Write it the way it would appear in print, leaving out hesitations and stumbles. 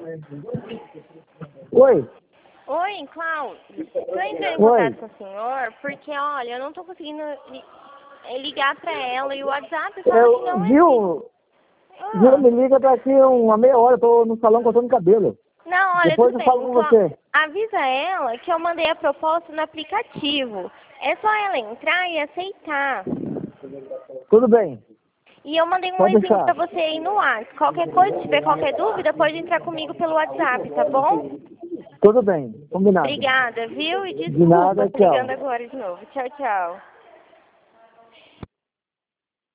Oi. Oi, Cláudio. Estou entrando em Oi. contato com o senhor porque, olha, eu não estou conseguindo ligar para ela e o WhatsApp fala que não existe. Viu, me liga daqui uma meia hora, eu tô no salão cortando cabelo. Não, olha, Depois tudo eu bem. falo com Então, você. avisa ela que eu mandei a proposta no aplicativo. É só ela entrar e aceitar. Tudo bem, E eu mandei um pode oizinho deixar. pra você aí no WhatsApp. Qualquer coisa, se tiver qualquer dúvida, pode entrar comigo pelo WhatsApp, tá bom? Tudo bem, combinado. Obrigada, viu? E De nada, desculpa tchau. ligando agora de novo. Tchau, tchau.